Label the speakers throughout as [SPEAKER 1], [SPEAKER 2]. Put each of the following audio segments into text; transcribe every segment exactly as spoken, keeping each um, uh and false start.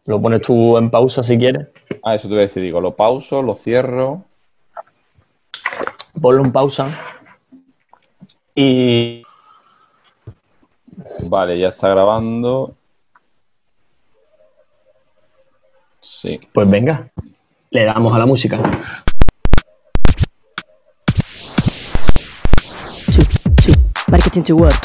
[SPEAKER 1] Lo pones tú en pausa si quieres.
[SPEAKER 2] Ah, eso te voy a decir, digo, lo pauso, lo cierro.
[SPEAKER 1] Ponlo en pausa y
[SPEAKER 2] Vale, ya está grabando. Sí.
[SPEAKER 1] pues venga, le damos a la música.
[SPEAKER 3] Marketing to Work.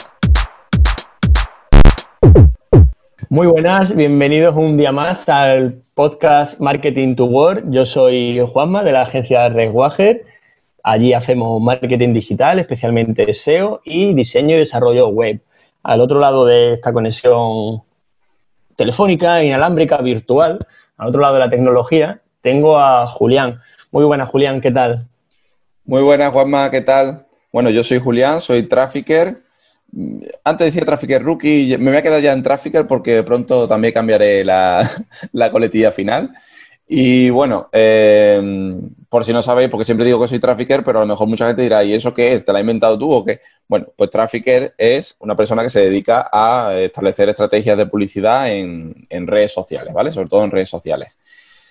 [SPEAKER 1] Muy buenas, bienvenidos un día más al podcast Marketing to Work. Yo soy Juanma de la agencia Reswager. Allí hacemos marketing digital, especialmente S E O y diseño y desarrollo web. Al otro lado de esta conexión telefónica, inalámbrica, virtual, al otro lado de la tecnología, tengo a Julián. Muy buenas, Julián, ¿qué tal?
[SPEAKER 2] Muy buenas, Juanma, ¿qué tal? Bueno, yo soy Julián, soy trafficker. Antes decía trafficker rookie, me voy a quedar ya en trafficker porque pronto también cambiaré la, la coletilla final. Y bueno, eh, por si no sabéis, porque siempre digo que soy trafficker, pero a lo mejor mucha gente dirá, ¿y eso qué es? ¿Te lo has inventado tú o qué? Bueno, pues trafficker es una persona que se dedica a establecer estrategias de publicidad en, en redes sociales, ¿vale? Sobre todo en redes sociales.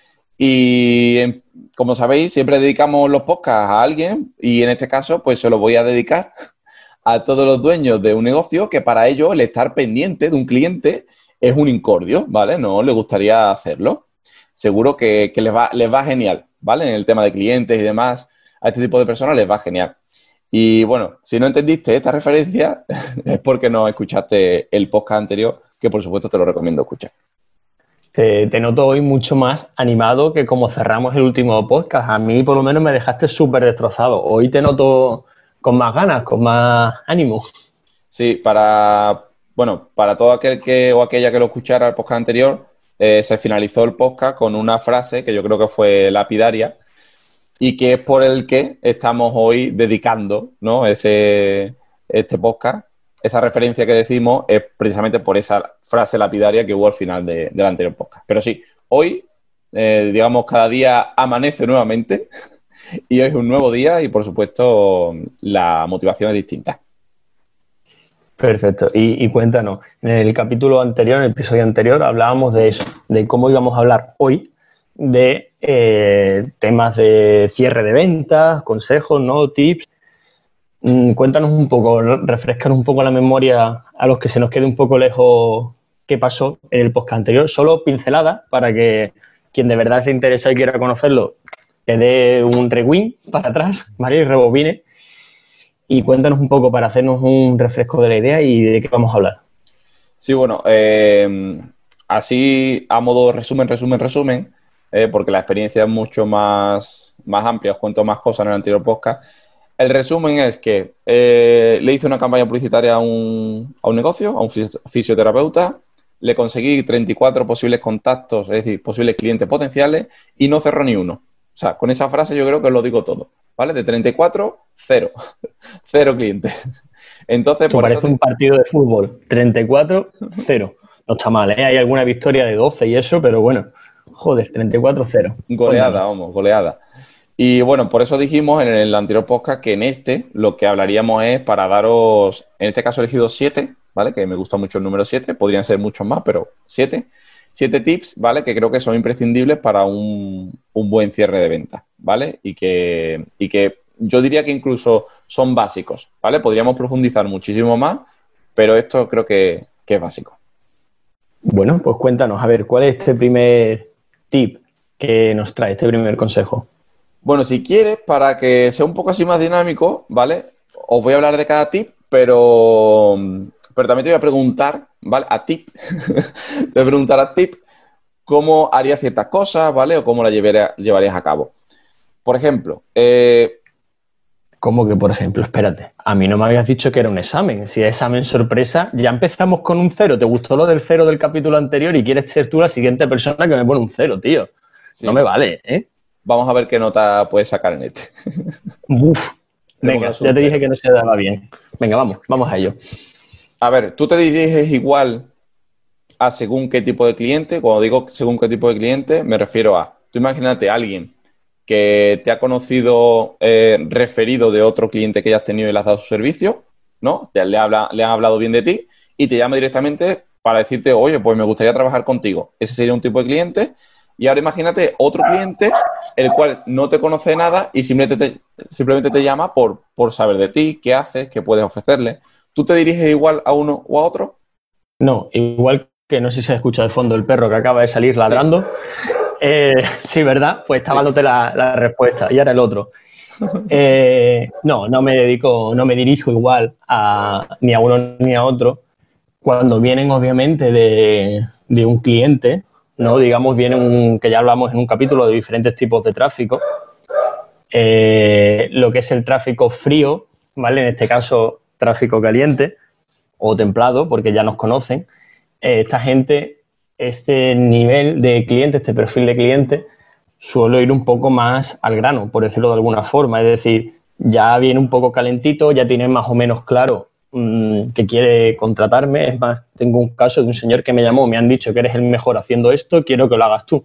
[SPEAKER 2] Y como sabéis, siempre dedicamos los podcasts a alguien y en este caso, pues se lo voy a dedicar a todos los dueños de un negocio que para ellos el estar pendiente de un cliente es un incordio, ¿vale? No les gustaría hacerlo. Seguro que, que les va, les va genial, ¿vale? En el tema de clientes y demás, a este tipo de personas les va genial. Y bueno, si no entendiste esta referencia es porque no escuchaste el podcast anterior, que por supuesto te lo recomiendo escuchar.
[SPEAKER 1] Te, te noto hoy mucho más animado que como cerramos el último podcast. A mí por lo menos me dejaste súper destrozado. Hoy te noto con más ganas, con más ánimo.
[SPEAKER 2] Sí, para, bueno, para todo aquel que o aquella que lo escuchara el podcast anterior, eh, se finalizó el podcast con una frase que yo creo que fue lapidaria y que es por el que estamos hoy dedicando, ¿no? Ese, este podcast. Esa referencia que decimos es precisamente por esa frase lapidaria que hubo al final de, del anterior podcast. Pero sí, hoy, eh, digamos, cada día amanece nuevamente y hoy es un nuevo día y, por supuesto, la motivación es distinta.
[SPEAKER 1] Perfecto. Y, y cuéntanos, en el capítulo anterior, en el episodio anterior, hablábamos de eso, de cómo íbamos a hablar hoy de eh, temas de cierre de ventas, consejos, ¿no? Tips. Mm, cuéntanos un poco, ¿no? Refrescanos un poco la memoria a los que se nos quede un poco lejos qué pasó en el podcast anterior. Solo pinceladas para que quien de verdad se interesa y quiera conocerlo, le dé un rewind para atrás, ¿vale? Y rebobine. Y cuéntanos un poco para hacernos un refresco de la idea y de qué vamos a hablar.
[SPEAKER 2] Sí, bueno, eh, así a modo resumen, resumen, resumen, eh, porque la experiencia es mucho más, más amplia, os cuento más cosas en el anterior podcast. El resumen es que eh, le hice una campaña publicitaria a un, a un negocio, a un fis- fisioterapeuta, le conseguí treinta y cuatro posibles contactos, es decir, posibles clientes potenciales, y no cerró ni uno. O sea, con esa frase yo creo que os lo digo todo, ¿vale? De treinta y cuatro, cero. Cero clientes. Entonces,
[SPEAKER 1] Esto
[SPEAKER 2] por eso...
[SPEAKER 1] parece un partido de fútbol. treinta y cuatro cero. No está mal, ¿eh? Hay alguna victoria de doce y eso, pero bueno. Joder, treinta y cuatro cero.
[SPEAKER 2] Goleada,
[SPEAKER 1] Cuéntanos.
[SPEAKER 2] vamos, goleada. Y bueno, por eso dijimos en el anterior podcast que en este lo que hablaríamos es para daros, en este caso he elegido siete, ¿vale? Que me gusta mucho el número siete, podrían ser muchos más, pero siete. Siete tips, ¿vale? Que creo que son imprescindibles para un, un buen cierre de venta, ¿vale? Y que, y que yo diría que incluso son básicos, ¿vale? Podríamos profundizar muchísimo más, pero esto creo que, que es básico.
[SPEAKER 1] Bueno, pues cuéntanos, a ver, ¿cuál es este primer tip que nos trae, este primer consejo?
[SPEAKER 2] Bueno, si quieres, para que sea un poco así más dinámico, ¿vale? Os voy a hablar de cada tip, pero, pero también te voy a preguntar, ¿vale? A tip, te voy a preguntar a tip cómo harías ciertas cosas, ¿vale? O cómo las llevaría- llevarías a cabo. Por ejemplo, eh,
[SPEAKER 1] ¿Cómo que, por ejemplo? Espérate, a mí no me habías dicho que era un examen. Si es examen sorpresa, ya empezamos con un cero. ¿Te gustó lo del cero del capítulo anterior y quieres ser tú la siguiente persona que me pone un cero, tío? No me
[SPEAKER 2] sí,
[SPEAKER 1] vale, ¿eh?
[SPEAKER 2] vamos a ver qué nota puedes sacar en este.
[SPEAKER 1] Uf.
[SPEAKER 2] Le
[SPEAKER 1] Venga,
[SPEAKER 2] ponemos
[SPEAKER 1] ya
[SPEAKER 2] un
[SPEAKER 1] te dije
[SPEAKER 2] cero.
[SPEAKER 1] que no se daba bien. Venga, vamos, vamos a ello.
[SPEAKER 2] A ver, ¿tú te diriges igual a según qué tipo de cliente? Cuando digo según qué tipo de cliente, me refiero a, tú imagínate a alguien que te ha conocido eh, referido de otro cliente que ya has tenido y le has dado su servicio, ¿no? Te, le, habla, le han hablado bien de ti y te llama directamente para decirte, oye, pues me gustaría trabajar contigo. Ese sería un tipo de cliente. Y ahora imagínate otro cliente, el cual no te conoce nada y simplemente te, simplemente te llama por, por saber de ti, qué haces, qué puedes ofrecerle. ¿Tú te diriges igual a uno o a otro?
[SPEAKER 1] No, igual que no sé si se escucha de fondo el perro que acaba de salir ladrando. Sí, eh, sí, ¿verdad? Pues estaba dándote la, la respuesta y ahora el otro. Eh, no, no me dedico, no me dirijo igual a, ni a uno ni a otro. Cuando vienen, obviamente, de, de un cliente, ¿no? Digamos, vienen, un, que ya hablamos en un capítulo de diferentes tipos de tráfico. Eh, lo que es el tráfico frío, ¿vale? En este caso, tráfico caliente o templado, porque ya nos conocen. Eh, esta gente, este nivel de cliente, este perfil de cliente, suelo ir un poco más al grano, por decirlo de alguna forma. Es decir, ya viene un poco calentito, ya tiene más o menos claro mmm, que quiere contratarme. Es más, tengo un caso de un señor que me llamó, me han dicho que eres el mejor haciendo esto, quiero que lo hagas tú.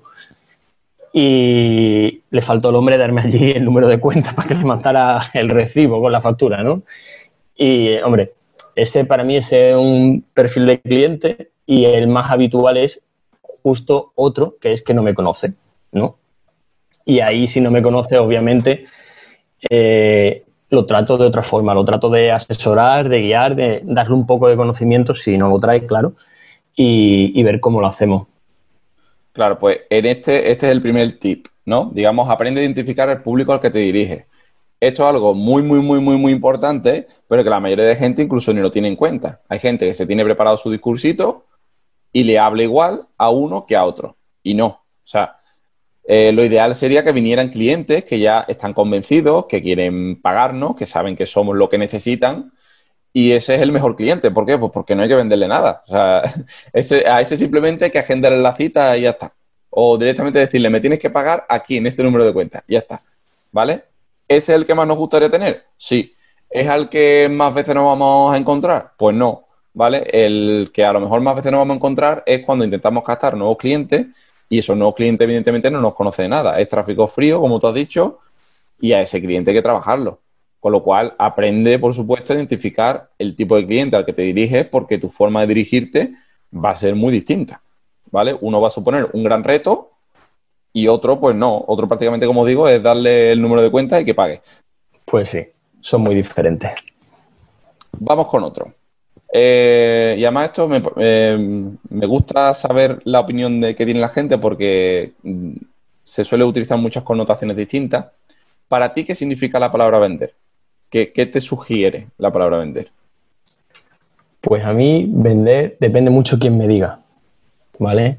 [SPEAKER 1] Y le faltó al hombre darme allí el número de cuenta para que le mandara el recibo con la factura, ¿no? Y, hombre, ese para mí es un perfil de cliente y el más habitual es justo otro, que es que no me conoce, ¿no? Y ahí, si no me conoce, obviamente, eh, lo trato de otra forma, lo trato de asesorar, de guiar, de darle un poco de conocimiento, si no lo trae, claro, y, y ver cómo lo hacemos.
[SPEAKER 2] Claro, pues en este, este es el primer tip, ¿no? Digamos, aprende a identificar el público al que te diriges. Esto es algo muy, muy, muy, muy, muy importante, pero que la mayoría de gente incluso ni lo tiene en cuenta. Hay gente que se tiene preparado su discursito y le habla igual a uno que a otro. Y no. O sea, eh, lo ideal sería que vinieran clientes que ya están convencidos, que quieren pagarnos, que saben que somos lo que necesitan. Y ese es el mejor cliente. ¿Por qué? Pues porque no hay que venderle nada. O sea, ese, a ese simplemente hay que agendarle la cita y ya está. O directamente decirle, me tienes que pagar aquí, en este número de cuenta. Ya está. ¿Vale? ¿Ese es el que más nos gustaría tener? Sí. ¿Es al que más veces nos vamos a encontrar? Pues no. ¿Vale? El que a lo mejor más veces nos vamos a encontrar es cuando intentamos captar nuevos clientes y esos nuevos clientes evidentemente no nos conocen nada. Es tráfico frío, como tú has dicho, y a ese cliente hay que trabajarlo. Con lo cual, aprende, por supuesto, a identificar el tipo de cliente al que te diriges porque tu forma de dirigirte va a ser muy distinta, ¿vale? Uno va a suponer un gran reto y otro, pues no. Otro prácticamente, como digo, es darle el número de cuenta y que pague.
[SPEAKER 1] Pues sí, son muy diferentes.
[SPEAKER 2] Vamos con otro. Eh, y además esto me, eh, me gusta saber la opinión de que tiene la gente porque mm, se suele utilizar muchas connotaciones distintas. Para ti, ¿qué significa la palabra vender? ¿Qué, qué te sugiere la palabra vender?
[SPEAKER 1] Pues a mí vender depende mucho quién me diga, ¿vale?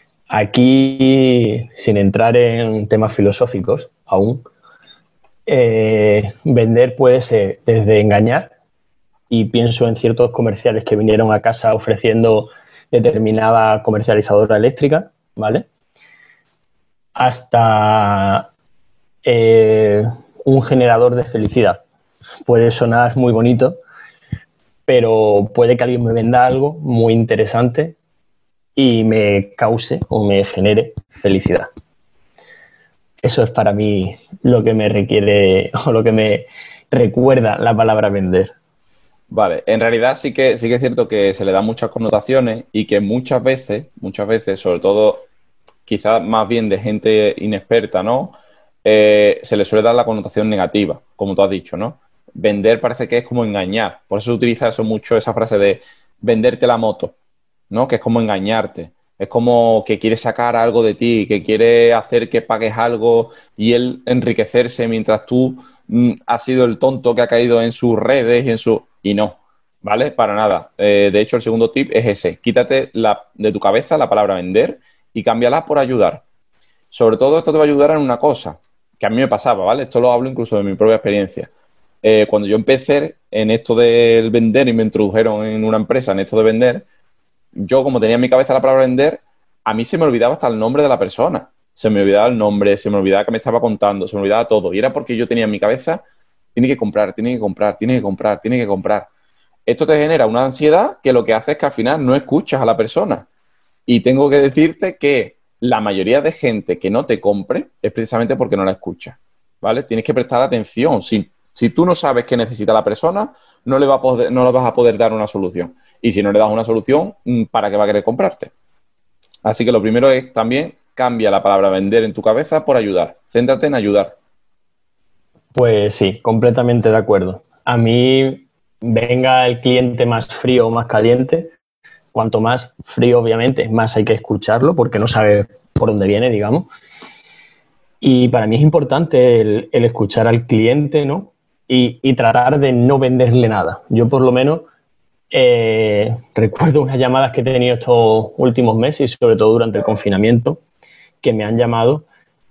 [SPEAKER 1] Aquí, sin entrar en temas filosóficos aún, eh, vender puede ser desde engañar, y pienso en ciertos comerciales que vinieron a casa ofreciendo determinada comercializadora eléctrica, ¿vale? Hasta eh, un generador de felicidad. Puede sonar muy bonito, pero puede que alguien me venda algo muy interesante y me cause o me genere felicidad. Eso es para mí lo que me requiere o lo que me recuerda la palabra vender.
[SPEAKER 2] Vale, en realidad sí que, sí que es cierto que se le dan muchas connotaciones y que muchas veces, muchas veces, sobre todo quizás más bien de gente inexperta, ¿no? Eh, se le suele dar la connotación negativa, como tú has dicho, ¿no? Vender parece que es como engañar. Por eso se utiliza eso mucho, esa frase de venderte la moto, ¿no? Que es como engañarte. Es como que quiere sacar algo de ti, que quiere hacer que pagues algo y él enriquecerse mientras tú mm, has sido el tonto que ha caído en sus redes y en su... Y no, ¿vale? Para nada. Eh, de hecho, el segundo tip es ese. Quítate la, de tu cabeza la palabra vender y cámbiala por ayudar. Sobre todo esto te va a ayudar en una cosa que a mí me pasaba, ¿vale? Esto lo hablo incluso de mi propia experiencia. Eh, cuando yo empecé en esto del vender y me introdujeron en una empresa en esto de vender, yo como tenía en mi cabeza la palabra vender, a mí se me olvidaba hasta el nombre de la persona. Se me olvidaba el nombre, se me olvidaba que me estaba contando, se me olvidaba todo. Y era porque yo tenía en mi cabeza, tiene que comprar, tiene que comprar, tiene que comprar, tiene que comprar. Esto te genera una ansiedad que lo que hace es que al final no escuchas a la persona. Y tengo que decirte que la mayoría de gente que no te compre es precisamente porque no la escucha, ¿vale? Tienes que prestar atención. Si, Si tú no sabes qué necesita la persona, no le, va a poder, no le vas a poder dar una solución. Y si no le das una solución, ¿para qué va a querer comprarte? Así que lo primero es también cambia la palabra vender en tu cabeza por ayudar. Céntrate en ayudar.
[SPEAKER 1] Pues sí, completamente de acuerdo. A mí, venga el cliente más frío o más caliente, cuanto más frío, obviamente, más hay que escucharlo porque no sabe por dónde viene, digamos. Y para mí es importante el, el escuchar al cliente, ¿no? Y, y tratar de no venderle nada. Yo, por lo menos, eh, recuerdo unas llamadas que he tenido estos últimos meses y sobre todo durante el confinamiento, que me han llamado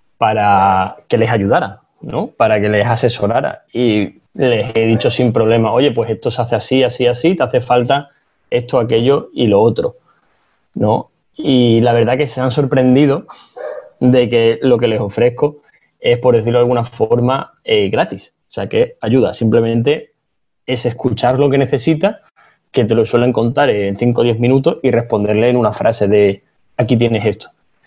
[SPEAKER 1] para que les ayudara, ¿no? Para que les asesorara. Y les he dicho sin problema, oye, pues esto se hace así, así, así, te hace falta esto, aquello y lo otro, ¿no? Y la verdad que se han sorprendido de que lo que les ofrezco es, por decirlo de alguna forma, eh, gratis. O sea, que ayuda. Simplemente es escuchar lo que necesita, que te lo suelen contar en cinco o diez minutos y responderle en una frase de aquí tienes esto.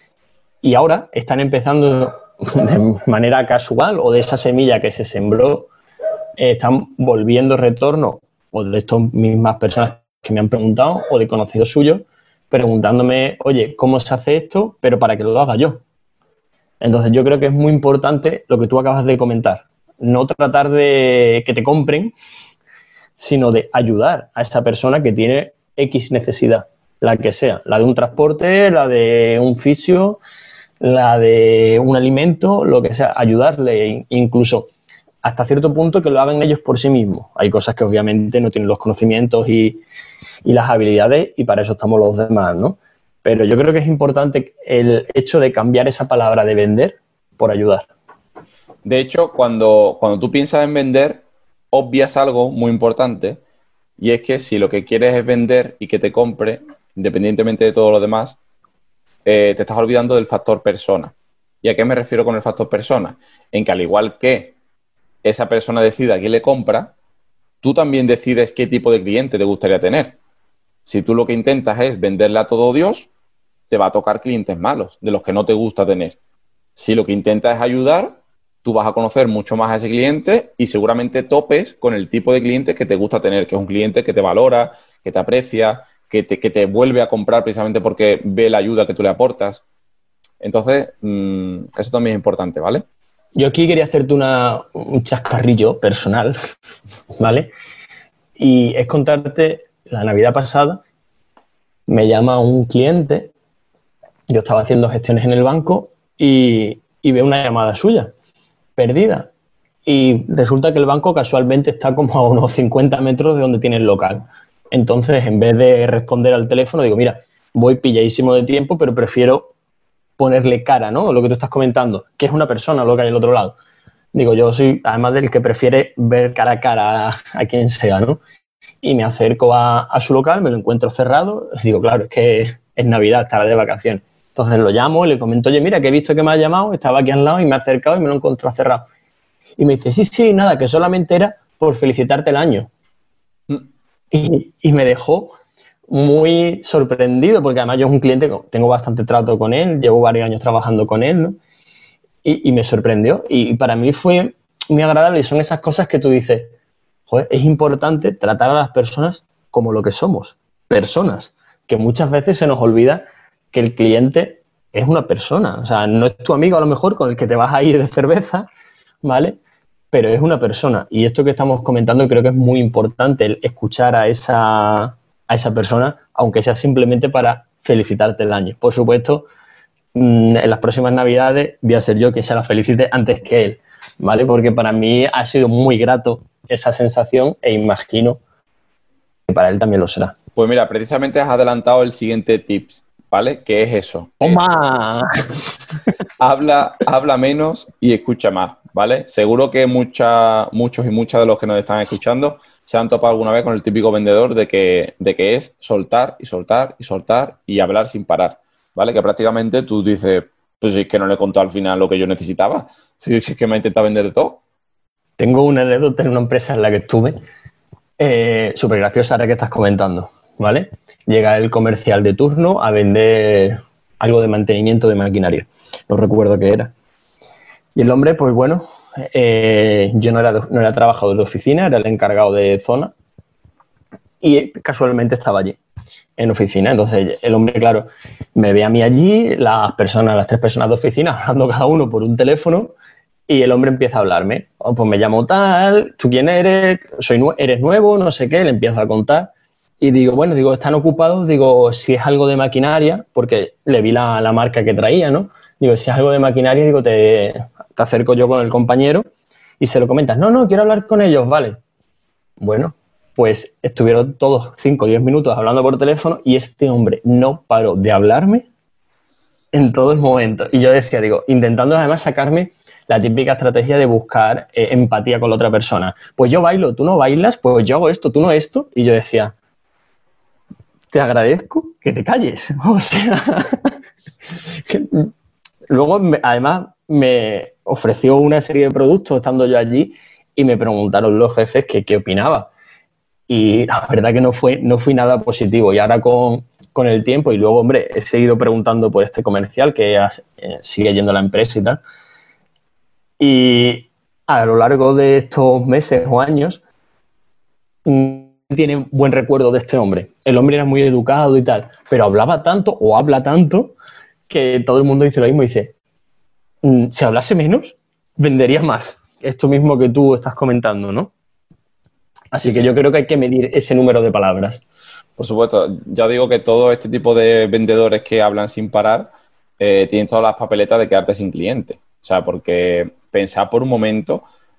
[SPEAKER 1] Y ahora están empezando de manera casual o de esa semilla que se sembró, eh, están volviendo retorno o de estas mismas personas que me han preguntado o de conocidos suyos preguntándome, oye, ¿cómo se hace esto? Pero para que lo haga yo. Entonces yo creo que es muy importante lo que tú acabas de comentar. No tratar de que te compren, sino de ayudar a esa persona que tiene X necesidad, la que sea, la de un transporte, la de un fisio, la de un alimento, lo que sea, ayudarle incluso hasta cierto punto que lo hagan ellos por sí mismos. Hay cosas que obviamente no tienen los conocimientos y, y las habilidades y para eso estamos los demás, ¿no? Pero yo creo que es importante el hecho de cambiar esa palabra de vender por ayudar.
[SPEAKER 2] De hecho, cuando, cuando tú piensas en vender, obvias algo muy importante y es que si lo que quieres es vender y que te compre, independientemente de todo lo demás, eh, te estás olvidando del factor persona. ¿Y a qué me refiero con el factor persona? En que al igual que esa persona decide a quién le compra, tú también decides qué tipo de cliente te gustaría tener. Si tú lo que intentas es venderle a todo Dios, te va a tocar clientes malos, de los que no te gusta tener. Si lo que intentas es ayudar, tú vas a conocer mucho más a ese cliente y seguramente topes con el tipo de cliente que te gusta tener, que es un cliente que te valora, que te aprecia, que te, que te vuelve a comprar precisamente porque ve la ayuda que tú le aportas. Entonces, mmm, eso también es importante, ¿vale?
[SPEAKER 1] Yo aquí quería hacerte una, un chascarrillo personal, ¿vale? Y es contarte, la Navidad pasada me llama un cliente, yo estaba haciendo gestiones en el banco y, y veo una llamada suya, perdida. Y resulta que el banco casualmente está como a unos cincuenta metros de donde tiene el local. Entonces, en vez de responder al teléfono, digo, mira, voy pilladísimo de tiempo, pero prefiero ponerle cara, ¿no? Lo que tú estás comentando, que es una persona lo que hay al otro lado. Digo, yo soy además del que prefiere ver cara a cara a, a quien sea, ¿no? Y me acerco a, a su local, me lo encuentro cerrado, digo, claro, es que es Navidad, estará de vacaciones. Entonces lo llamo, le comento, oye, mira, que he visto que me ha llamado, estaba aquí al lado y me ha acercado y me lo encontró cerrado. Y me dice, sí, sí, nada, que solamente era por felicitarte el año. Mm. Y, y me dejó muy sorprendido, porque además yo es un cliente, tengo bastante trato con él, llevo varios años trabajando con él, ¿no? Y, y me sorprendió. Y, y para mí fue muy agradable y son esas cosas que tú dices, joder, es importante tratar a las personas como lo que somos, personas, que muchas veces se nos olvida que el cliente es una persona, o sea, no es tu amigo a lo mejor con el que te vas a ir de cerveza, ¿vale? Pero es una persona y esto que estamos comentando creo que es muy importante, el escuchar a esa, a esa persona, aunque sea simplemente para felicitarte el año. Por supuesto, en las próximas Navidades voy a ser yo quien se la felicite antes que él, ¿vale? Porque para mí ha sido muy grato esa sensación e imagino que para él también lo será.
[SPEAKER 2] Pues mira, precisamente has adelantado el siguiente tips, ¿vale? ¿Qué es eso?
[SPEAKER 1] ¡Toma!
[SPEAKER 2] Habla, habla menos y escucha más, ¿vale? Seguro que mucha, muchos y muchas de los que nos están escuchando se han topado alguna vez con el típico vendedor de que, de que es soltar y soltar y soltar y hablar sin parar, ¿vale? Que prácticamente tú dices, pues es que no le he contado al final lo que yo necesitaba, si es que me ha intentado vender de todo.
[SPEAKER 1] Tengo una anécdota en una empresa en la que estuve, eh, súper graciosa ahora que estás comentando, ¿vale? Llega el comercial de turno a vender algo de mantenimiento de maquinaria, no recuerdo qué era. Y el hombre, pues bueno, eh, yo no era, de, no era trabajador de oficina, era el encargado de zona y casualmente estaba allí, en oficina. Entonces el hombre, claro, me ve a mí allí, las personas, las tres personas de oficina hablando cada uno por un teléfono y el hombre empieza a hablarme. Oh, pues me llamo tal, ¿tú quién eres? Soy nu- ¿Eres nuevo? No sé qué, le empiezo a contar. Y digo, bueno, digo, ¿están ocupados? Digo, si es algo de maquinaria, porque le vi la, la marca que traía, ¿no? Digo, si es algo de maquinaria, digo, te, te acerco yo con el compañero y se lo comentas. No, no, quiero hablar con ellos, vale. Bueno, pues estuvieron todos cinco o diez minutos hablando por teléfono y este hombre no paró de hablarme en todo el momento. Y yo decía, digo, intentando además sacarme la típica estrategia de buscar eh, empatía con la otra persona. Pues yo bailo, tú no bailas, pues yo hago esto, tú no esto. Y yo decía, te agradezco que te calles. O sea, que, luego me, además me ofreció una serie de productos estando yo allí y me preguntaron los jefes que qué opinaba. Y la verdad que no fue, no fui nada positivo. Y ahora con, con el tiempo, y luego, hombre, he seguido preguntando por este comercial que has, eh, sigue yendo a la empresa y tal. Y a lo largo de estos meses o años, mm, tiene buen recuerdo de este hombre. El hombre era muy educado y tal, pero hablaba tanto o habla tanto que todo el mundo dice lo mismo. Dice, mm, si hablase menos, vendería más. Esto mismo que tú estás comentando, ¿no? Así
[SPEAKER 2] Sí,
[SPEAKER 1] que
[SPEAKER 2] sí.
[SPEAKER 1] yo creo que hay que medir ese número de palabras.
[SPEAKER 2] Por supuesto, ya digo que todo este tipo de vendedores que hablan sin parar eh, tienen todas las papeletas de quedarte sin cliente. O sea, porque pensad por un momento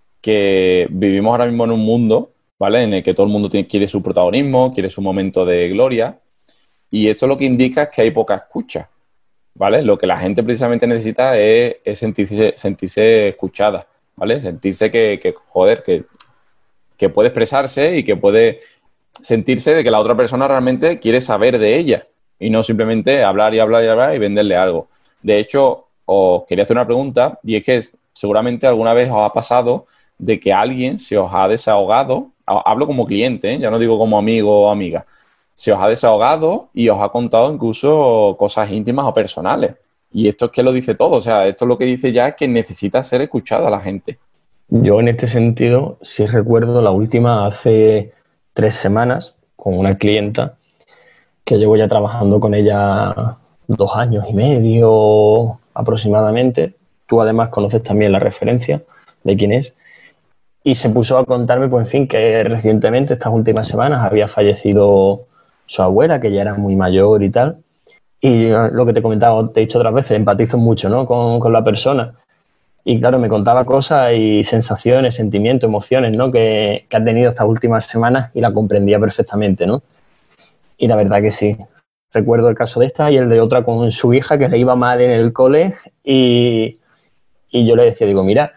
[SPEAKER 2] que vivimos ahora mismo en un mundo, ¿vale? En el que todo el mundo tiene, quiere su protagonismo, quiere su momento de gloria. Y esto lo que indica es que hay poca escucha, ¿vale? Lo que la gente precisamente necesita es, es sentirse, sentirse escuchada, ¿vale? Sentirse que, que joder, que, que puede expresarse y que puede sentirse de que la otra persona realmente quiere saber de ella y no simplemente hablar y hablar y hablar y venderle algo. De hecho, os quería hacer una pregunta y es que seguramente alguna vez os ha pasado de que alguien se os ha desahogado, hablo como cliente, ¿eh? Ya no digo como amigo o amiga, se os ha desahogado y os ha contado incluso cosas íntimas o personales. Y esto es que lo dice todo, o sea, esto lo que dice ya es que necesita ser escuchada la gente.
[SPEAKER 1] Yo en este sentido sí recuerdo la última hace tres semanas con una clienta que llevo ya trabajando con ella dos años y medio aproximadamente. Tú además conoces también la referencia de quién es. Y se puso a contarme, pues en fin, que recientemente, estas últimas semanas, había fallecido su abuela, que ya era muy mayor y tal. Y lo que te he comentado, te he dicho otras veces, empatizo mucho, ¿no? con, con la persona. Y claro, me contaba cosas y sensaciones, sentimientos, emociones, ¿no? que, que ha tenido estas últimas semanas y la comprendía perfectamente, ¿no? Y la verdad que sí. Recuerdo el caso de esta y el de otra con su hija que le iba mal en el cole y, y yo le decía, digo, mira,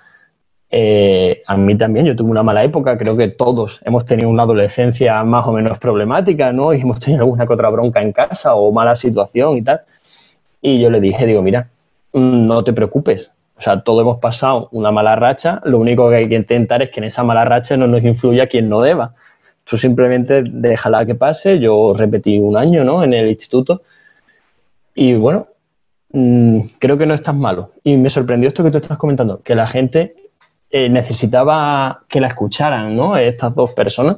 [SPEAKER 1] eh, a mí también, yo tuve una mala época, creo que todos hemos tenido una adolescencia más o menos problemática, ¿no? Y hemos tenido alguna que otra bronca en casa o mala situación y tal. Y yo le dije, digo, mira, no te preocupes. O sea, todos hemos pasado una mala racha, lo único que hay que intentar es que en esa mala racha no nos influya quien no deba. Tú simplemente déjala que pase. Yo repetí un año, ¿no? En el instituto y bueno, mmm, creo que no es tan malo. Y me sorprendió esto que tú estás comentando, que la gente eh, necesitaba que la escucharan, ¿no? Estas dos personas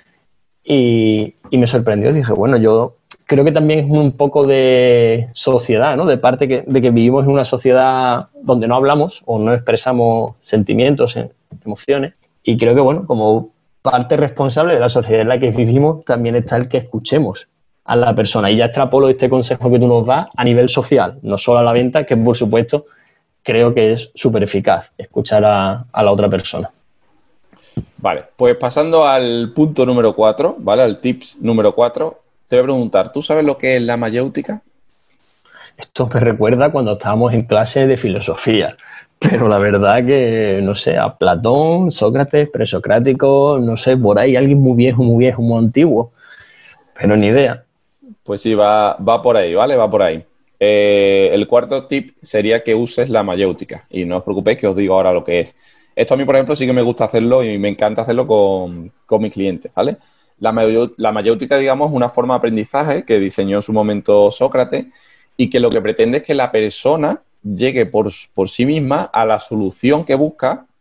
[SPEAKER 1] y, y me sorprendió. Dije, bueno, yo creo que también es un poco de sociedad, ¿no? De parte que, de que vivimos en una sociedad donde no hablamos o no expresamos sentimientos, emociones. Y creo que, bueno, como parte responsable de la sociedad en la que vivimos, también está el que escuchemos a la persona. Y ya extrapolo este consejo que tú nos das a nivel social, no solo a la venta, que por supuesto creo que es súper eficaz, escuchar a, a la otra persona.
[SPEAKER 2] Vale, pues pasando al punto número cuatro, ¿vale? Al tips número cuatro, te voy a preguntar, ¿tú sabes lo que es la mayéutica?
[SPEAKER 1] Esto me recuerda cuando estábamos en clase de filosofía, pero la verdad que, no sé, a Platón, Sócrates, presocrático, no sé, por ahí alguien muy viejo, muy viejo, muy antiguo, pero ni idea.
[SPEAKER 2] Pues sí, va, va por ahí, ¿vale? Va por ahí. Eh, el cuarto tip sería que uses la mayéutica y no os preocupéis que os digo ahora lo que es. Esto a mí, por ejemplo, sí que me gusta hacerlo y me encanta hacerlo con, con mis clientes, ¿vale? La, mayéutica, la mayéutica, digamos, es una forma de aprendizaje que diseñó en su momento Sócrates y que lo que pretende es que la persona llegue por, por sí misma a la solución que busca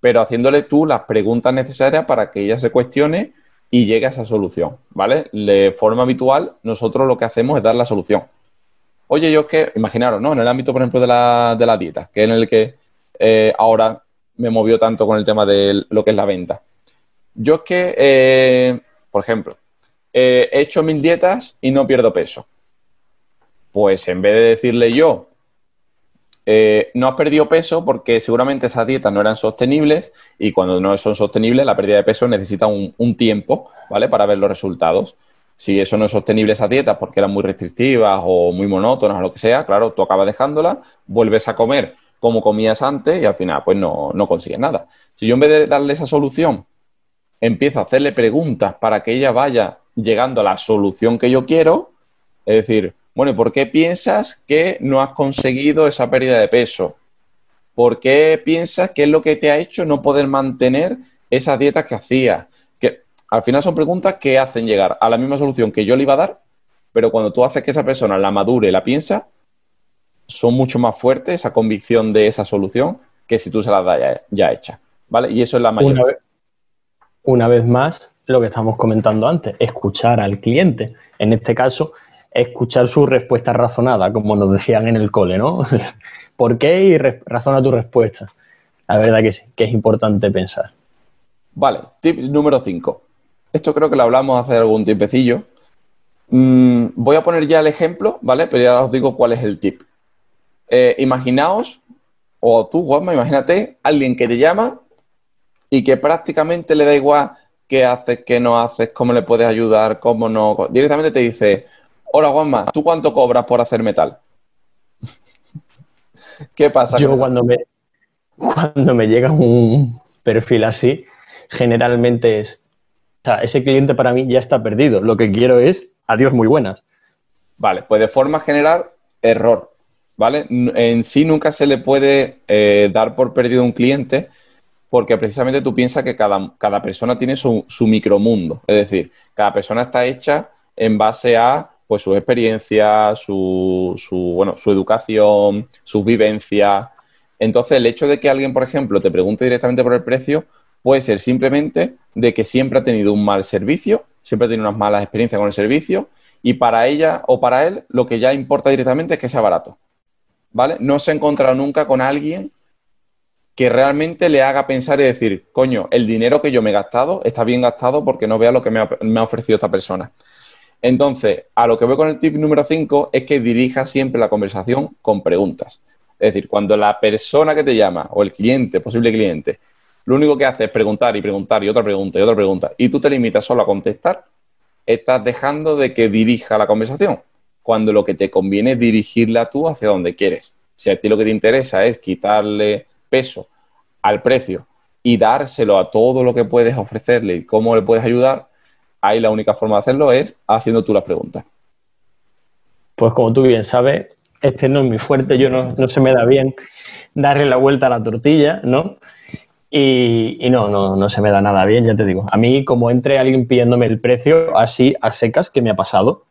[SPEAKER 2] pero haciéndole tú las preguntas necesarias para que ella se cuestione y llegue a esa solución, ¿vale? De forma habitual, nosotros lo que hacemos es dar la solución. Oye, yo es que, imaginaros, ¿no? En el ámbito, por ejemplo, de la, de la dieta, que es en el que eh, ahora me movió tanto con el tema de lo que es la venta. Yo es que, eh, por ejemplo, eh, he hecho mil dietas y no pierdo peso. Pues en vez de decirle yo, eh, no has perdido peso porque seguramente esas dietas no eran sostenibles y cuando no son sostenibles la pérdida de peso necesita un, un tiempo, ¿vale? Para ver los resultados. Si eso no es sostenible, esas dietas porque eran muy restrictivas o muy monótonas o lo que sea, claro, tú acabas dejándola, vuelves a comer como comías antes y al final pues no, no consigues nada. Si yo en vez de darle esa solución empiezo a hacerle preguntas para que ella vaya llegando a la solución que yo quiero, es decir, bueno, ¿y por qué piensas que no has conseguido esa pérdida de peso? ¿Por qué piensas que es lo que te ha hecho no poder mantener esas dietas que hacías? Que al final son preguntas que hacen llegar a la misma solución que yo le iba a dar, pero cuando tú haces que esa persona la madure y la piensa, son mucho más fuertes esa convicción de esa solución que si tú se las das ya, ya hecha, ¿vale? Y eso es la mayor.
[SPEAKER 1] Una vez, una vez más, lo que estamos comentando antes, escuchar al cliente. En este caso, escuchar su respuesta razonada, como nos decían en el cole, ¿no? ¿Por qué? Y re- razona tu respuesta. La verdad que sí, que es importante pensar.
[SPEAKER 2] Vale, tip número cinco. Esto creo que lo hablamos hace algún tiempecillo. Mm, voy a poner ya el ejemplo, ¿vale? Pero ya os digo cuál es el tip. Eh, imaginaos, o tú, Juanma, imagínate alguien que te llama y que prácticamente le da igual qué haces, qué no haces, cómo le puedes ayudar, cómo no. Directamente te dice, hola, Juanma, ¿tú cuánto cobras por hacer metal? ¿Qué pasa con
[SPEAKER 1] Yo
[SPEAKER 2] esa
[SPEAKER 1] cuando
[SPEAKER 2] persona?
[SPEAKER 1] me, cuando me llega un perfil así, generalmente es, o sea, ese cliente para mí ya está perdido. Lo que quiero es, adiós, muy buenas.
[SPEAKER 2] Vale, pues de forma general, error, ¿vale? N- En sí nunca se le puede eh, dar por perdido un cliente porque precisamente tú piensas que cada, cada persona tiene su, su micromundo. Es decir, cada persona está hecha en base a pues, sus experiencias, su, su, bueno, su educación, sus vivencias. Entonces, el hecho de que alguien, por ejemplo, te pregunte directamente por el precio puede ser simplemente de que siempre ha tenido un mal servicio, siempre ha tenido unas malas experiencias con el servicio y para ella o para él lo que ya importa directamente es que sea barato, ¿vale? No se ha encontrado nunca con alguien que realmente le haga pensar y decir, coño, el dinero que yo me he gastado está bien gastado porque no vea lo que me ha, me ha ofrecido esta persona. Entonces, a lo que voy con el tip número cinco es que dirija siempre la conversación con preguntas. Es decir, cuando la persona que te llama o el cliente, posible cliente, lo único que hace es preguntar y preguntar y otra pregunta y otra pregunta y tú te limitas solo a contestar, estás dejando de que dirija la conversación, cuando lo que te conviene es dirigirla tú hacia donde quieres. Si a ti lo que te interesa es quitarle peso al precio y dárselo a todo lo que puedes ofrecerle y cómo le puedes ayudar, ahí la única forma de hacerlo es haciendo tú las preguntas.
[SPEAKER 1] Pues como tú bien sabes, este no es mi fuerte, yo no, no se me da bien darle la vuelta a la tortilla, ¿no? Y, y no, no, no se me da nada bien, ya te digo. A mí, como entre alguien pidiéndome el precio así a secas, que me ha pasado,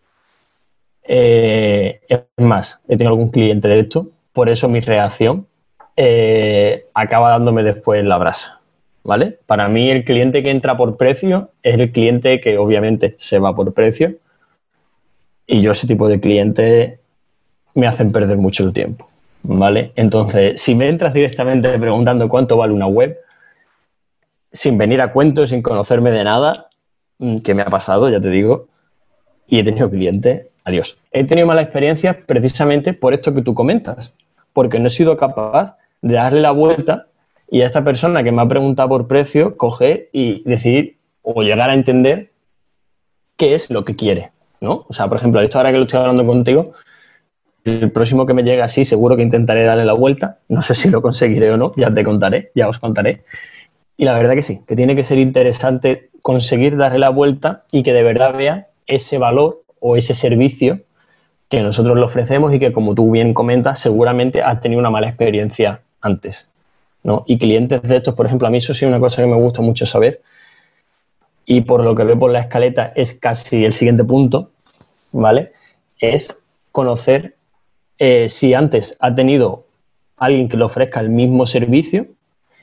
[SPEAKER 1] eh, es más, he tenido algún cliente de esto, por eso mi reacción eh, acaba dándome después la brasa, ¿vale? Para mí el cliente que entra por precio es el cliente que obviamente se va por precio y yo ese tipo de clientes me hacen perder mucho el tiempo, ¿vale? Entonces, si me entras directamente preguntando cuánto vale una web, sin venir a cuento, sin conocerme de nada, que me ha pasado, ya te digo, y he tenido clientes, adiós. He tenido malas experiencias precisamente por esto que tú comentas, porque no he sido capaz de darle la vuelta y a esta persona que me ha preguntado por precio, coger y decidir o llegar a entender qué es lo que quiere, ¿no? O sea, por ejemplo, esto ahora que lo estoy hablando contigo, el próximo que me llegue así, seguro que intentaré darle la vuelta. No sé si lo conseguiré o no, ya te contaré, ya os contaré. Y la verdad que sí, que tiene que ser interesante conseguir darle la vuelta y que de verdad vea ese valor o ese servicio que nosotros le ofrecemos y que, como tú bien comentas, seguramente has tenido una mala experiencia antes, ¿no? Y clientes de estos, por ejemplo, a mí eso sí es una cosa que me gusta mucho saber y por lo que veo por la escaleta es casi el siguiente punto, ¿vale? Es conocer eh, si antes ha tenido alguien que le ofrezca el mismo servicio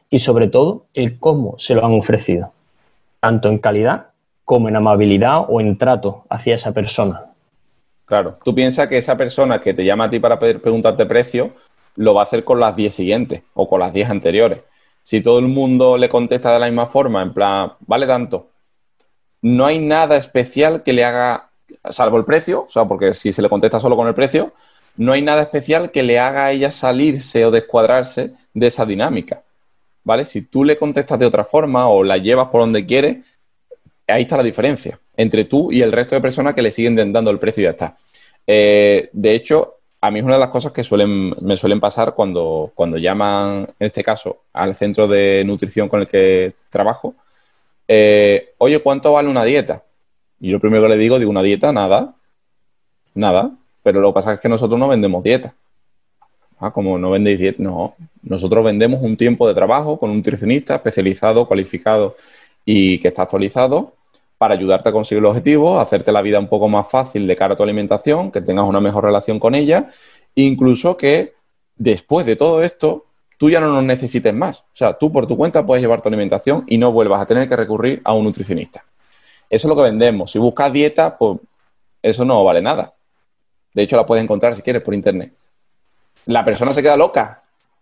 [SPEAKER 1] y sobre todo el cómo se lo han ofrecido, tanto en calidad como en amabilidad o en trato hacia esa persona.
[SPEAKER 2] Claro, tú piensas que esa persona que te llama a ti para pedir, preguntarte precio, lo va a hacer con las diez siguientes o con las diez anteriores. Si todo el mundo le contesta de la misma forma, en plan, vale tanto, no hay nada especial que le haga, salvo el precio, o sea, porque si se le contesta solo con el precio, no hay nada especial que le haga a ella salirse o descuadrarse de esa dinámica, ¿vale? Si tú le contestas de otra forma o la llevas por donde quieres, ahí está la diferencia entre tú y el resto de personas que le siguen dando el precio y ya está. Eh, de hecho, a mí es una de las cosas que suelen, me suelen pasar cuando, cuando llaman, en este caso, al centro de nutrición con el que trabajo. Eh, Oye, ¿cuánto vale una dieta? Y yo lo primero que le digo, digo, una dieta, nada, nada. Pero lo que pasa es que nosotros no vendemos dieta. Ah, como no vendéis dieta, no. Nosotros vendemos un tiempo de trabajo con un nutricionista especializado, cualificado y que está actualizado para ayudarte a conseguir los objetivos, hacerte la vida un poco más fácil de cara a tu alimentación, que tengas una mejor relación con ella, incluso que después de todo esto, tú ya no nos necesites más. O sea, tú por tu cuenta puedes llevar tu alimentación y no vuelvas a tener que recurrir a un nutricionista. Eso es lo que vendemos. Si buscas dieta, pues eso no vale nada. De hecho, la puedes encontrar si quieres por internet. La persona se queda loca.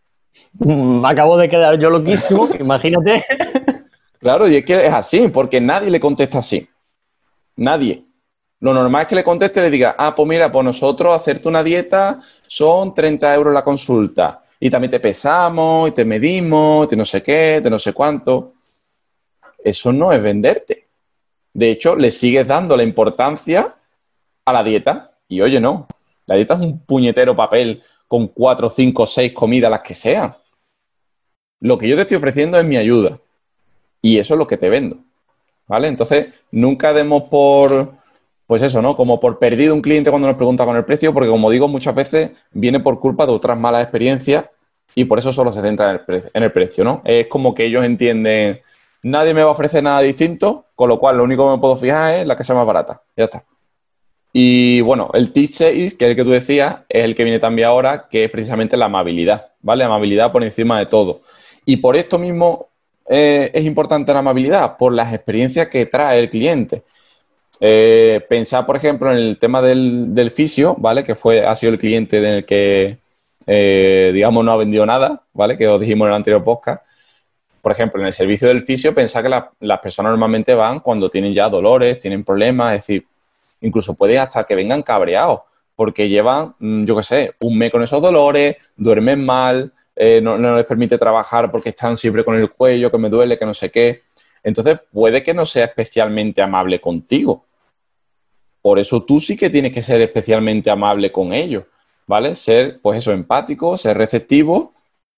[SPEAKER 1] Me acabo de quedar yo loquísimo, imagínate.
[SPEAKER 2] Claro, y es que es así, porque nadie le contesta así. Nadie. Lo normal es que le conteste y le diga, ah, pues mira, pues nosotros hacerte una dieta son treinta euros la consulta. Y también te pesamos, y te medimos, y te no sé qué, te no sé cuánto. Eso no es venderte. De hecho, le sigues dando la importancia a la dieta. Y oye, no. La dieta es un puñetero papel con cuatro, cinco, seis comidas, las que sean. Lo que yo te estoy ofreciendo es mi ayuda. Y eso es lo que te vendo, ¿vale? Entonces, nunca demos por, pues eso, ¿no? Como por perdido un cliente cuando nos pregunta con el precio, porque como digo, muchas veces viene por culpa de otras malas experiencias y por eso solo se centra en el, pre- en el precio, ¿no? Es como que ellos entienden, nadie me va a ofrecer nada distinto, con lo cual lo único que me puedo fijar es la que sea más barata. Ya está. Y bueno, el tip seis, que es el que tú decías, es el que viene también ahora, que es precisamente la amabilidad, ¿vale? Amabilidad por encima de todo. Y por esto mismo eh, es importante la amabilidad, por las experiencias que trae el cliente. Eh, pensar, por ejemplo, en el tema del, del fisio, ¿vale? Que fue, ha sido el cliente en el que, eh, digamos, no ha vendido nada, ¿vale? Que os dijimos en el anterior podcast. Por ejemplo, en el servicio del fisio, pensar que la, las personas normalmente van cuando tienen ya dolores, tienen problemas, es decir, incluso puede hasta que vengan cabreados, porque llevan, yo qué sé, un mes con esos dolores, duermen mal, eh, no, no les permite trabajar porque están siempre con el cuello, que me duele, que no sé qué. Entonces, puede que no sea especialmente amable contigo. Por eso tú sí que tienes que ser especialmente amable con ellos, ¿vale? Ser, pues eso, empático, ser receptivo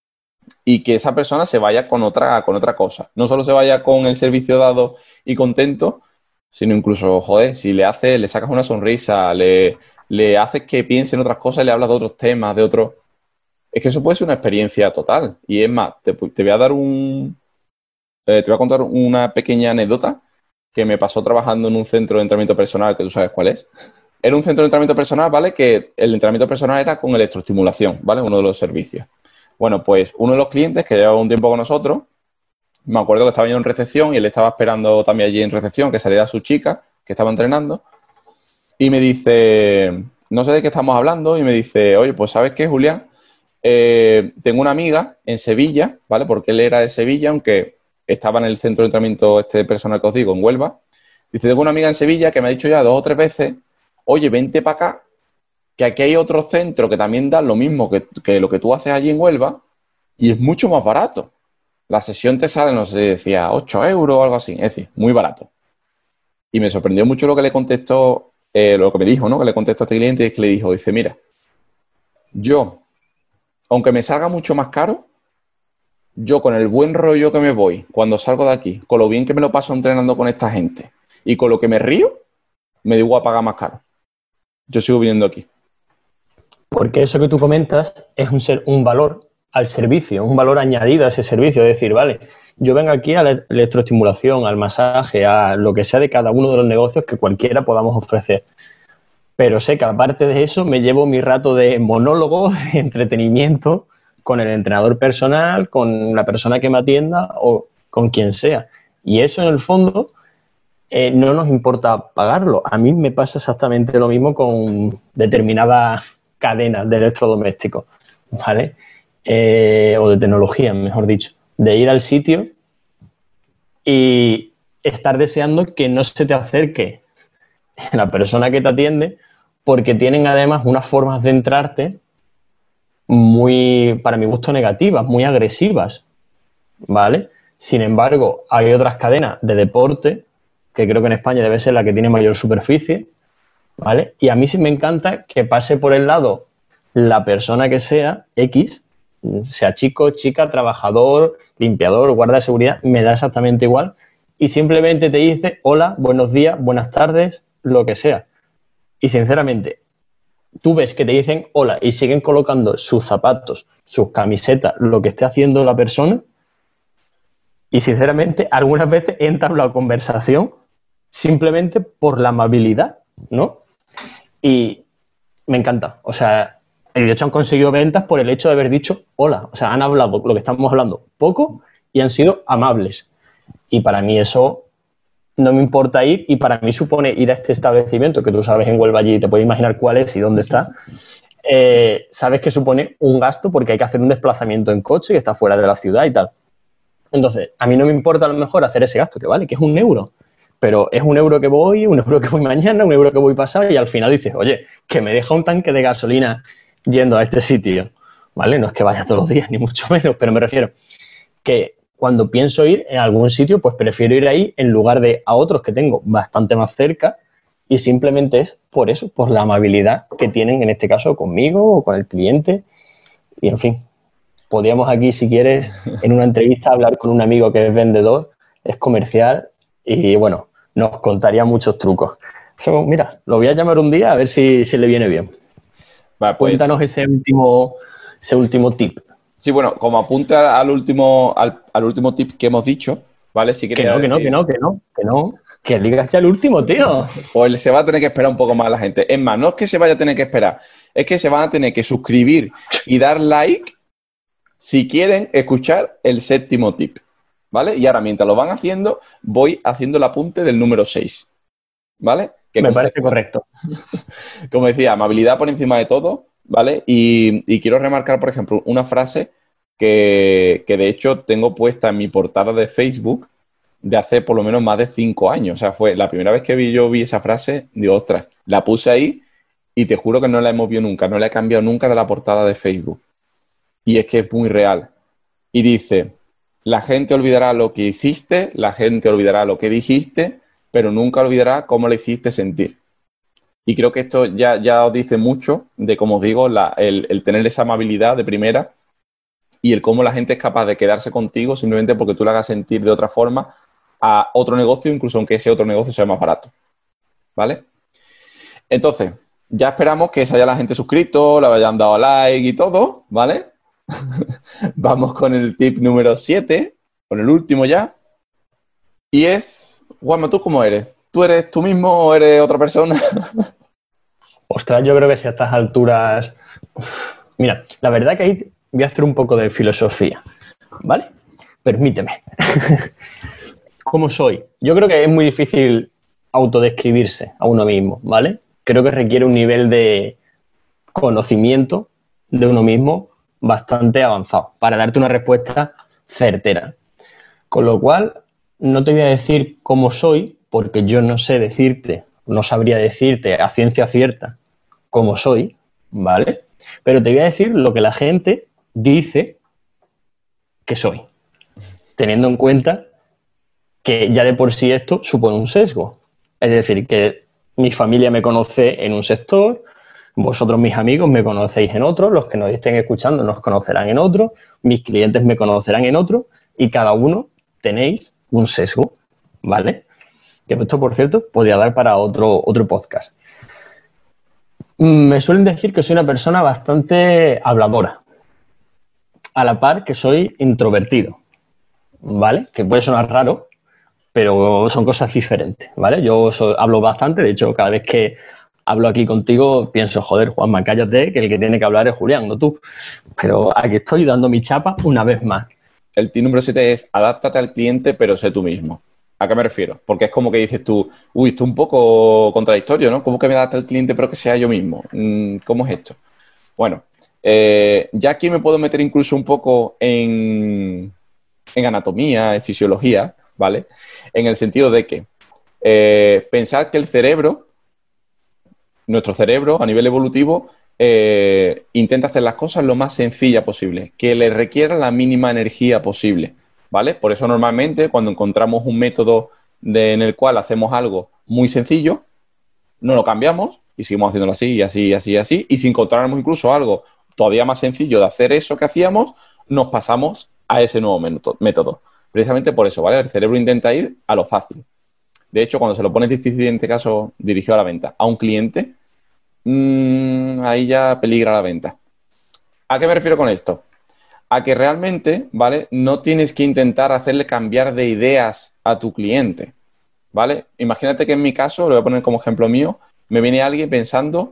[SPEAKER 2] y que esa persona se vaya con otra, con otra cosa. No solo se vaya con el servicio dado y contento, sino incluso, joder, si le haces, le sacas una sonrisa, le, le haces que piense en otras cosas, le hablas de otros temas, de otros... Es que eso puede ser una experiencia total. Y es más, te, te voy a dar un... Eh, te voy a contar una pequeña anécdota que me pasó trabajando en un centro de entrenamiento personal, que tú sabes cuál es. Era un centro de entrenamiento personal, ¿vale? Que el entrenamiento personal era con electroestimulación, ¿vale? Uno de los servicios. Bueno, pues uno de los clientes que llevaba un tiempo con nosotros, me acuerdo que estaba yo en recepción y él estaba esperando también allí en recepción que saliera su chica, que estaba entrenando, y me dice, no sé de qué estamos hablando, y me dice, oye, pues ¿sabes qué, Julián? Eh, tengo una amiga en Sevilla, ¿vale? Porque él era de Sevilla, aunque estaba en el centro de entrenamiento este personal que os digo, en Huelva. Dice, tengo una amiga en Sevilla que me ha dicho ya dos o tres veces, oye, vente para acá, que aquí hay otro centro que también da lo mismo que, que lo que tú haces allí en Huelva, y es mucho más barato. La sesión te sale, no sé, decía ocho euros o algo así, es decir, muy barato. Y me sorprendió mucho lo que le contestó, eh, lo que me dijo, ¿no? Que le contestó a este cliente, es que le dijo, dice, mira, yo, aunque me salga mucho más caro, yo con el buen rollo que me voy cuando salgo de aquí, con lo bien que me lo paso entrenando con esta gente y con lo que me río, me digo a pagar más caro. Yo sigo viniendo aquí.
[SPEAKER 1] Porque eso que tú comentas es un, ser, un valor al servicio, un valor añadido a ese servicio. Es decir, vale, yo vengo aquí a la electroestimulación, al masaje, a lo que sea de cada uno de los negocios que cualquiera podamos ofrecer. Pero sé que aparte de eso me llevo mi rato de monólogo, de entretenimiento, con el entrenador personal, con la persona que me atienda o con quien sea. Y eso, en el fondo, eh, no nos importa pagarlo. A mí me pasa exactamente lo mismo con determinadas cadenas de electrodomésticos, ¿vale? Eh, o de tecnología, mejor dicho. De ir al sitio y estar deseando que no se te acerque la persona que te atiende, porque tienen además unas formas de entrarte muy, para mi gusto, negativas, muy agresivas, ¿vale? Sin embargo, hay otras cadenas de deporte, que creo que en España debe ser la que tiene mayor superficie, ¿vale? Y a mí sí me encanta que pase por el lado la persona que sea, X, sea chico, chica, trabajador, limpiador, guarda de seguridad, me da exactamente igual, y simplemente te dice hola, buenos días, buenas tardes, lo que sea. Y sinceramente, tú ves que te dicen hola y siguen colocando sus zapatos, sus camisetas, lo que esté haciendo la persona, y sinceramente algunas veces he entablado conversación simplemente por la amabilidad, ¿no? Y me encanta, o sea, y de hecho han conseguido ventas por el hecho de haber dicho hola, o sea, han hablado lo que estamos hablando poco y han sido amables. Y para mí eso no me importa ir, y para mí supone ir a este establecimiento, que tú sabes en Huelva allí, te puedes imaginar cuál es y dónde está, eh, sabes que supone un gasto porque hay que hacer un desplazamiento en coche y está fuera de la ciudad y tal. Entonces, a mí no me importa a lo mejor hacer ese gasto, que vale, que es un euro, pero es un euro que voy, un euro que voy mañana, un euro que voy pasado, y al final dices, oye, que me deja un tanque de gasolina yendo a este sitio, ¿vale? No es que vaya todos los días, ni mucho menos, pero me refiero que cuando pienso ir en algún sitio, pues prefiero ir ahí en lugar de a otros que tengo bastante más cerca, y simplemente es por eso, por la amabilidad que tienen en este caso conmigo o con el cliente. Y en fin, podríamos aquí, si quieres, en una entrevista hablar con un amigo que es vendedor, es comercial y, bueno, nos contaría muchos trucos. So, mira, lo voy a llamar un día a ver si, si le viene bien.
[SPEAKER 2] Va, pues,
[SPEAKER 1] Cuéntanos ese último, ese último tip.
[SPEAKER 2] sí, bueno, como apunta al último, al, al último tip que hemos dicho, ¿vale? Sí
[SPEAKER 1] Que
[SPEAKER 2] quería
[SPEAKER 1] no, que no,
[SPEAKER 2] decir,
[SPEAKER 1] que no, que no, que no. Que digas ya el último, tío.
[SPEAKER 2] pues se va a tener que esperar un poco más la gente. Es más, no es que se vaya a tener que esperar, es que se van a tener que suscribir y dar like si quieren escuchar el séptimo tip, ¿vale? Y ahora, mientras lo van haciendo, voy haciendo el apunte del número seis, ¿vale? Que
[SPEAKER 1] Me
[SPEAKER 2] como
[SPEAKER 1] parece
[SPEAKER 2] decía,
[SPEAKER 1] correcto.
[SPEAKER 2] como decía, amabilidad por encima de todo, ¿vale? Y, y quiero remarcar, por ejemplo, una frase que, que de hecho tengo puesta en mi portada de Facebook de hace por lo menos más de cinco años. O sea, fue la primera vez que vi, yo vi esa frase, digo, ostras, la puse ahí y te juro que no la he movido nunca, no la he cambiado nunca de la portada de Facebook. Y es que es muy real. Y dice, la gente olvidará lo que hiciste, la gente olvidará lo que dijiste, pero nunca olvidará cómo le hiciste sentir. Y creo que esto ya, ya os dice mucho de, como os digo, la, el, el tener esa amabilidad de primera y el cómo la gente es capaz de quedarse contigo simplemente porque tú le hagas sentir de otra forma a otro negocio, incluso aunque ese otro negocio sea más barato. ¿Vale? Entonces, ya esperamos que se haya la gente suscrito, le hayan dado like y todo, ¿vale? Vamos con el tip número siete, con el último ya. Y es, Juanma, ¿tú cómo eres? ¿Tú eres tú mismo o eres otra persona?
[SPEAKER 1] Ostras, yo creo que si a estas alturas... Uf, mira, la verdad que ahí voy a hacer un poco de filosofía, ¿vale? Permíteme. ¿Cómo soy? Yo creo que es muy difícil autodescribirse a uno mismo, ¿vale? Creo que requiere un nivel de conocimiento de uno mismo bastante avanzado para darte una respuesta certera. Con lo cual, no te voy a decir cómo soy, porque yo no sé decirte, no sabría decirte a ciencia cierta cómo soy, ¿vale? Pero te voy a decir lo que la gente dice que soy, teniendo en cuenta que ya de por sí esto supone un sesgo. Es decir, que mi familia me conoce en un sector, vosotros, mis amigos, me conocéis en otro, los que nos estén escuchando nos conocerán en otro, mis clientes me conocerán en otro, y cada uno tenéis un sesgo, ¿vale? Que esto, por cierto, podría dar para otro, otro podcast. Me suelen decir que soy una persona bastante habladora, a la par que soy introvertido, ¿vale? Que puede sonar raro, pero son cosas diferentes, ¿vale? Yo soy, hablo bastante, de hecho, cada vez que hablo aquí contigo, pienso, joder, Juanma, cállate, que el que tiene que hablar es Julián, no tú. Pero aquí estoy dando mi chapa una vez más.
[SPEAKER 2] El tip número siete es adáptate al cliente, pero sé tú mismo. ¿A qué me refiero? Porque es como que dices tú, uy, esto es un poco contradictorio, ¿no? ¿Cómo que me adapto al cliente, pero que sea yo mismo? ¿Cómo es esto? Bueno, eh, ya aquí me puedo meter incluso un poco en, en anatomía, en fisiología, ¿vale? En el sentido de que eh, pensar que el cerebro, nuestro cerebro a nivel evolutivo, eh, intenta hacer las cosas lo más sencilla posible, que le requiera la mínima energía posible, ¿vale? Por eso normalmente cuando encontramos un método de, en el cual hacemos algo muy sencillo, no lo cambiamos y seguimos haciéndolo así y así y así y así. Y si encontráramos incluso algo todavía más sencillo de hacer eso que hacíamos, nos pasamos a ese nuevo método. Precisamente por eso, ¿vale? El cerebro intenta ir a lo fácil. De hecho, cuando se lo pones difícil, en este caso, dirigido a la venta, a un cliente, mmm, ahí ya peligra la venta. ¿A qué me refiero con esto? A que realmente, ¿vale? No tienes que intentar hacerle cambiar de ideas a tu cliente, ¿vale? Imagínate que en mi caso, lo voy a poner como ejemplo mío, me viene alguien pensando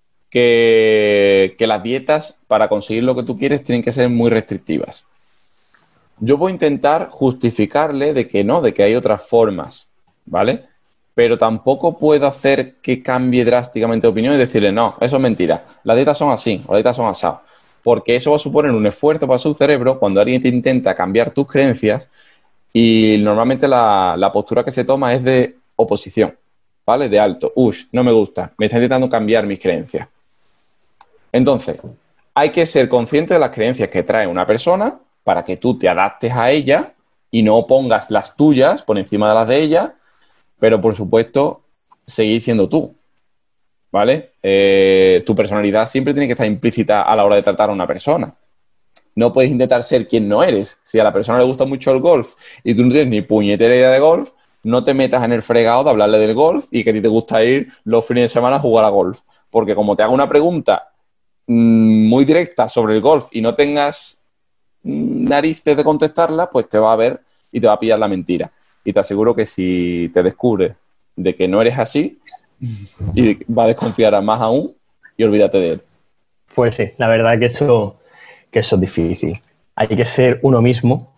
[SPEAKER 2] que, que las dietas para conseguir lo que tú quieres tienen que ser muy restrictivas. Yo voy a intentar justificarle de que no, de que hay otras formas, ¿vale? Pero tampoco puedo hacer que cambie drásticamente de opinión y decirle, no, eso es mentira, las dietas son así, o las dietas son asadas. Porque eso va a suponer un esfuerzo para su cerebro cuando alguien te intenta cambiar tus creencias y normalmente la, la postura que se toma es de oposición, ¿vale? De alto, uy, no me gusta, me está intentando cambiar mis creencias. Entonces, hay que ser consciente de las creencias que trae una persona para que tú te adaptes a ella y no pongas las tuyas por encima de las de ella, pero por supuesto, seguir siendo tú, ¿vale? Eh, tu personalidad siempre tiene que estar implícita a la hora de tratar a una persona. No puedes intentar ser quien no eres. Si a la persona le gusta mucho el golf y tú no tienes ni puñetera idea de golf, no te metas en el fregado de hablarle del golf y que a ti te gusta ir los fines de semana a jugar a golf. Porque como te haga una pregunta mmm, muy directa sobre el golf y no tengas mmm, narices de contestarla, pues te va a ver y te va a pillar la mentira. Y te aseguro que si te descubres de que no eres así, y va a desconfiar más aún y olvídate de él.
[SPEAKER 1] Pues sí, la verdad que eso, que eso es difícil. Hay que ser uno mismo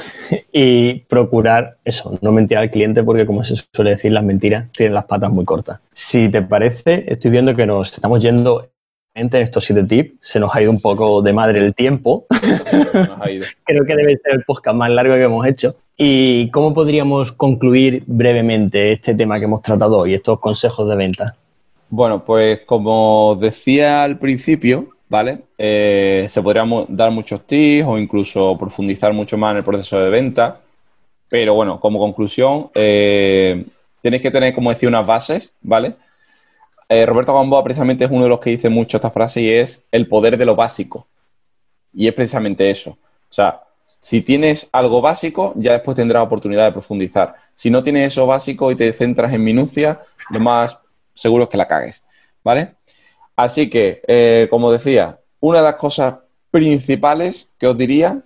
[SPEAKER 1] y procurar eso, no mentir al cliente porque, como se suele decir, las mentiras tienen las patas muy cortas. Si te parece, estoy viendo que nos estamos yendo en estos siete tips, se nos ha ido un poco de madre el tiempo. Nos ha ido. Creo que debe ser el podcast más largo que hemos hecho. ¿Y cómo podríamos concluir brevemente este tema que hemos tratado hoy, estos consejos de venta?
[SPEAKER 2] Bueno, pues como decía al principio, ¿vale? Eh, se podrían dar muchos tips o incluso profundizar mucho más en el proceso de venta. Pero bueno, como conclusión, eh, tenéis que tener, como decía, unas bases, ¿vale? Eh, Roberto Gamboa precisamente es uno de los que dice mucho esta frase y es el poder de lo básico. Y es precisamente eso. O sea, si tienes algo básico, ya después tendrás oportunidad de profundizar. Si no tienes eso básico y te centras en minucia, lo más seguro es que la cagues, ¿vale? Así que, eh, como decía, una de las cosas principales que os diría,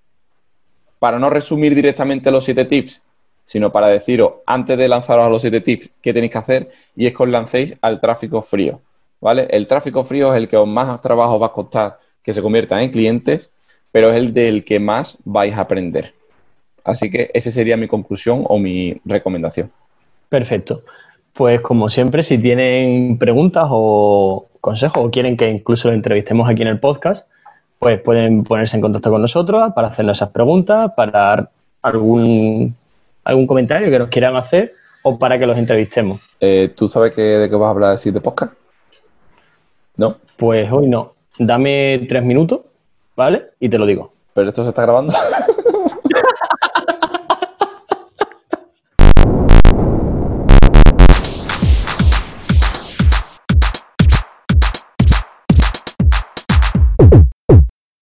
[SPEAKER 2] para no resumir directamente los siete tips, sino para deciros, antes de lanzaros a los siete tips, qué tenéis que hacer, y es que os lancéis al tráfico frío, ¿vale? El tráfico frío es el que os más trabajo va a costar que se conviertan en clientes, pero es el del que más vais a aprender. Así que esa sería mi conclusión o mi recomendación.
[SPEAKER 1] Perfecto. Pues como siempre, si tienen preguntas o consejos o quieren que incluso lo entrevistemos aquí en el podcast, pues pueden ponerse en contacto con nosotros para hacernos esas preguntas, para algún, algún comentario que nos quieran hacer o para que los entrevistemos.
[SPEAKER 2] Eh, ¿Tú sabes que, de qué vas a hablar así de podcast? ¿No?
[SPEAKER 1] Pues hoy no. Dame tres minutos, ¿vale? Y te lo digo.
[SPEAKER 2] ¿Pero esto se está grabando?